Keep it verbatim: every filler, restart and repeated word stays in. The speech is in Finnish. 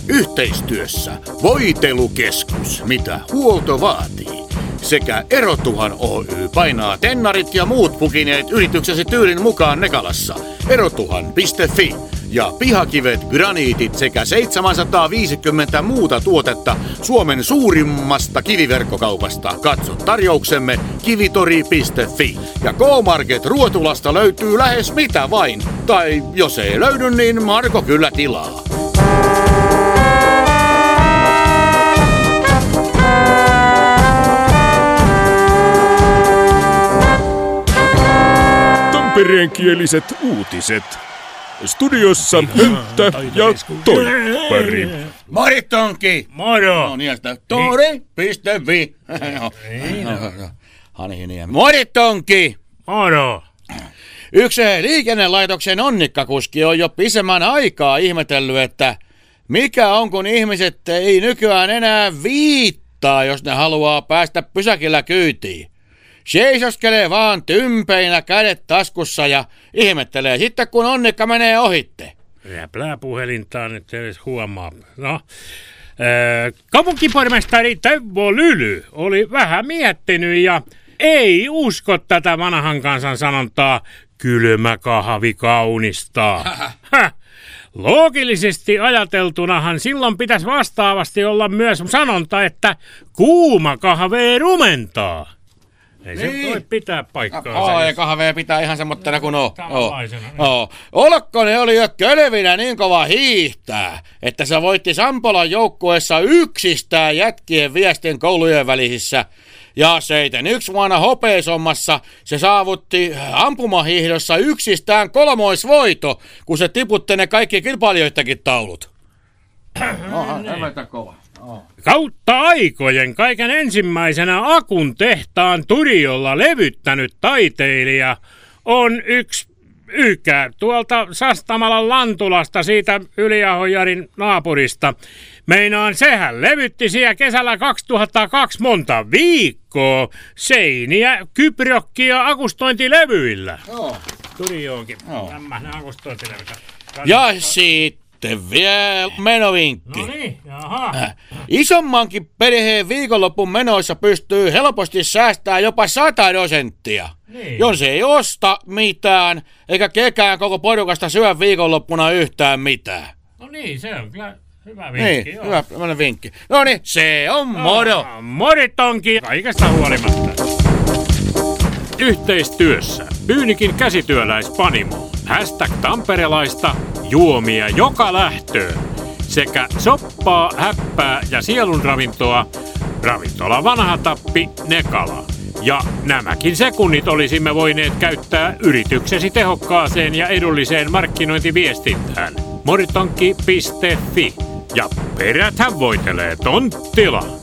Yhteistyössä Voitelukeskus, mitä huolto vaatii. Sekä Erotuhan Oy painaa tennarit ja muut pukineet yrityksesi tyylin mukaan Nekalassa. Erotuhan piste fi ja pihakivet, graniitit sekä seitsemänsataaviisikymmentä muuta tuotetta Suomen suurimmasta kiviverkkokaupasta. Katso tarjouksemme kivitori piste fi. Ja K-Market Ruotulasta löytyy lähes mitä vain. Tai jos ei löydy, niin Marko kyllä tilaa. Tampereenkieliset uutiset. Studiossa Hönttä ja Toippari. Moritonki! Moro! No niin, sitä tori piste fi. Moritonki! Moro! Yksi liikennelaitoksen onnikkakuski on jo pisemmän aikaa ihmetellyt, että mikä on, kun ihmiset ei nykyään enää viittaa, jos ne haluaa päästä pysäkillä kyytiin. Seisoskelee vaan tympeinä kädet taskussa ja ihmettelee sitten, kun onnikka menee ohitte. Räplää puhelintaan nyt edes huomaa. No, äh, kaupunkipormestari Teuvo Lyly oli vähän miettinyt ja ei usko tätä vanhan kansan sanontaa kylmä kahvi kaunistaa. Loogisesti ajateltunahan silloin pitäisi vastaavasti olla myös sanonta, että kuuma kahve rumentaa. Ei niin. Se voi pitää paikkaa. Aa, ja kahvea pitää ihan semmoittena kuin on. Oh. Olkkonen oli jo kölvinä niin kova hiihtää, että se voitti Sampolan joukkueessa yksistään jätkien viestin koulujen välisissä. Ja seiten yksi vuonna hopeesommassa se saavutti ampumahiihdossa yksistään kolmoisvoito, kun se tiputti ne kaikki kilpailijoittakin taulut. Oha, tämä kova. Oh. Kautta aikojen kaiken ensimmäisenä Akun tehtaan Turiolla levyttänyt taiteilija on yksi Ykä tuolta Sastamalan Lantulasta, siitä Yliahojarin naapurista. Meinaan sehän levytti siellä kesällä kaksituhattakaksi monta viikkoa seiniä, kyprokkia akustointilevyillä. Joo. Turioonkin. Joo. Tämmöinen akustointilevy. Ja sitten vielä menovinkki. No niin, jaha. Äh, isommankin perheen viikonloppun menoissa pystyy helposti säästämään jopa sata prosenttia. Niin. Jos ei osta mitään, eikä kekään koko porukasta syö viikonloppuna yhtään mitään. No niin, se on kyllä hyvä vinkki. Niin, hyvä, hyvä vinkki. No niin, se on moro. Oh, moritonki kaikesta huolimatta. Yhteistyössä Pyynikin käsityöläispanimo. Hashtag tamperelaista juomia joka lähtöön. Sekä soppaa, häppää ja sielunravintoa. Ravintola Vanha Tappi Nekala. Ja nämäkin sekunnit olisimme voineet käyttää yrityksesi tehokkaaseen ja edulliseen markkinointiviestintään. moritonki piste fi. Ja peräthän voitelee tonttila.